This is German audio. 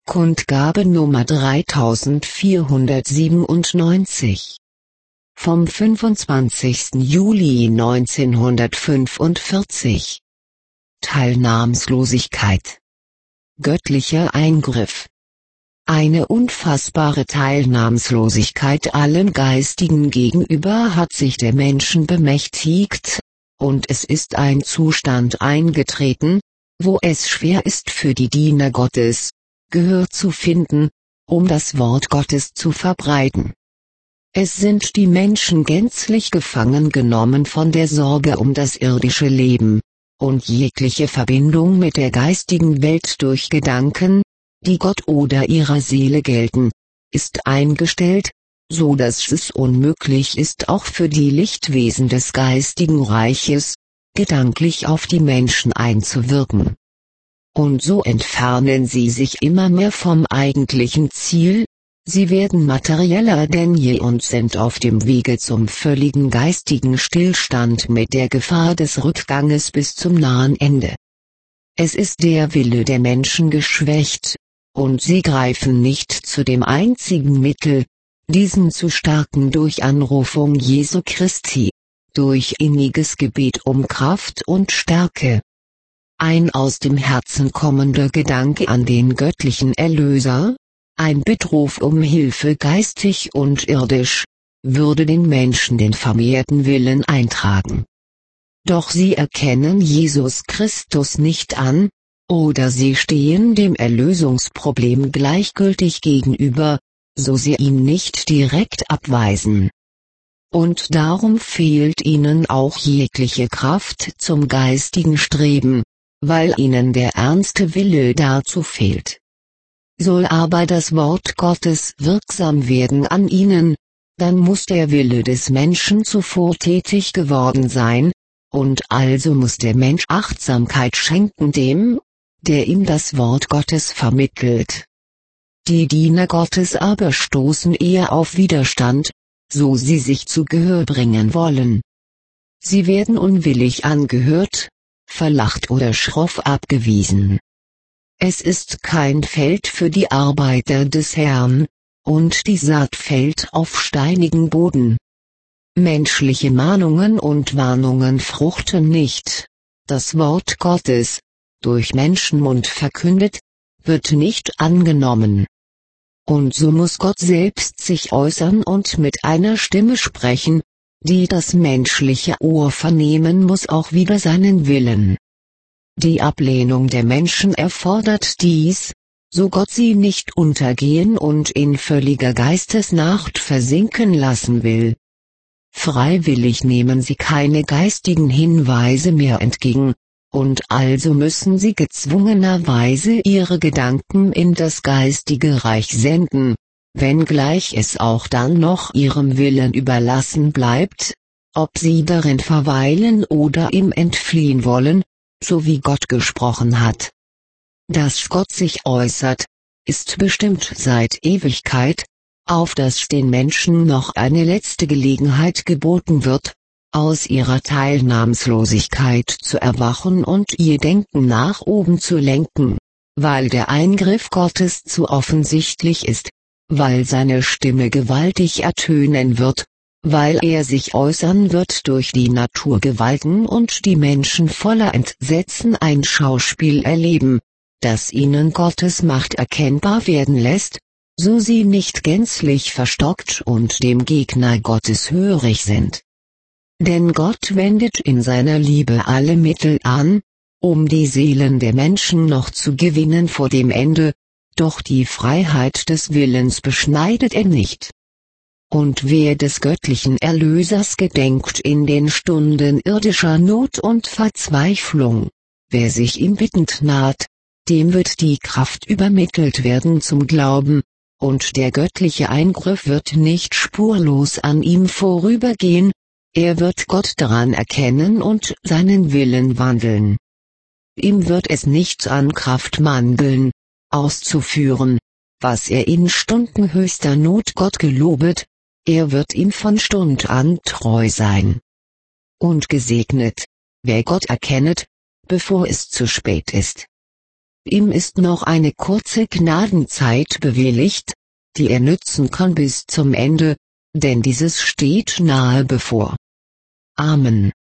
Kundgabe Nummer 3497. Vom 25. Juli 1945. Teilnahmslosigkeit. Göttlicher Eingriff. Eine unfassbare Teilnahmslosigkeit allen Geistigen gegenüber hat sich der Menschen bemächtigt, und es ist ein Zustand eingetreten, wo es schwer ist für die Diener Gottes, Gehör zu finden, um das Wort Gottes zu verbreiten. Es sind die Menschen gänzlich gefangen genommen von der Sorge um das irdische Leben, und jegliche Verbindung mit der geistigen Welt durch Gedanken, die Gott oder ihrer Seele gelten, ist eingestellt, so dass es unmöglich ist, auch für die Lichtwesen des geistigen Reiches, gedanklich auf die Menschen einzuwirken. Und so entfernen sie sich immer mehr vom eigentlichen Ziel, sie werden materieller denn je und sind auf dem Wege zum völligen geistigen Stillstand mit der Gefahr des Rückganges bis zum nahen Ende. Es ist der Wille der Menschen geschwächt, und sie greifen nicht zu dem einzigen Mittel, diesen zu stärken durch Anrufung Jesu Christi, durch inniges Gebet um Kraft und Stärke. Ein aus dem Herzen kommender Gedanke an den göttlichen Erlöser, ein Bittruf um Hilfe geistig und irdisch, würde den Menschen den vermehrten Willen eintragen. Doch sie erkennen Jesus Christus nicht an, oder sie stehen dem Erlösungsproblem gleichgültig gegenüber, so sie ihn nicht direkt abweisen. Und darum fehlt ihnen auch jegliche Kraft zum geistigen Streben, weil ihnen der ernste Wille dazu fehlt. Soll aber das Wort Gottes wirksam werden an ihnen, dann muss der Wille des Menschen zuvor tätig geworden sein, und also muss der Mensch Achtsamkeit schenken dem, der ihm das Wort Gottes vermittelt. Die Diener Gottes aber stoßen eher auf Widerstand, so sie sich zu Gehör bringen wollen. Sie werden unwillig angehört, verlacht oder schroff abgewiesen. Es ist kein Feld für die Arbeiter des Herrn, und die Saat fällt auf steinigen Boden. Menschliche Mahnungen und Warnungen fruchten nicht. Das Wort Gottes, durch Menschenmund verkündet, wird nicht angenommen. Und so muss Gott selbst sich äußern und mit einer Stimme sprechen, die das menschliche Ohr vernehmen muss, auch wider seinen Willen. Die Ablehnung der Menschen erfordert dies, so Gott sie nicht untergehen und in völliger Geistesnacht versinken lassen will. Freiwillig nehmen sie keine geistigen Hinweise mehr entgegen, und also müssen sie gezwungenerweise ihre Gedanken in das geistige Reich senden, wenngleich es auch dann noch ihrem Willen überlassen bleibt, ob sie darin verweilen oder ihm entfliehen wollen, so wie Gott gesprochen hat. Dass Gott sich äußert, ist bestimmt seit Ewigkeit, auf dass den Menschen noch eine letzte Gelegenheit geboten wird, aus ihrer Teilnahmslosigkeit zu erwachen und ihr Denken nach oben zu lenken, weil der Eingriff Gottes zu offensichtlich ist, weil seine Stimme gewaltig ertönen wird, weil er sich äußern wird durch die Naturgewalten und die Menschen voller Entsetzen ein Schauspiel erleben, das ihnen Gottes Macht erkennbar werden lässt, so sie nicht gänzlich verstockt und dem Gegner Gottes hörig sind. Denn Gott wendet in seiner Liebe alle Mittel an, um die Seelen der Menschen noch zu gewinnen vor dem Ende, doch die Freiheit des Willens beschneidet er nicht. Und wer des göttlichen Erlösers gedenkt in den Stunden irdischer Not und Verzweiflung, wer sich ihm bittend naht, dem wird die Kraft übermittelt werden zum Glauben, und der göttliche Eingriff wird nicht spurlos an ihm vorübergehen, er wird Gott daran erkennen und seinen Willen wandeln. Ihm wird es nicht an Kraft mangeln, auszuführen, was er in Stunden höchster Not Gott gelobet, er wird ihm von Stund an treu sein. Und gesegnet, wer Gott erkennet, bevor es zu spät ist. ihm ist noch eine kurze Gnadenzeit bewilligt, die er nützen kann bis zum Ende, denn dieses steht nahe bevor. Amen.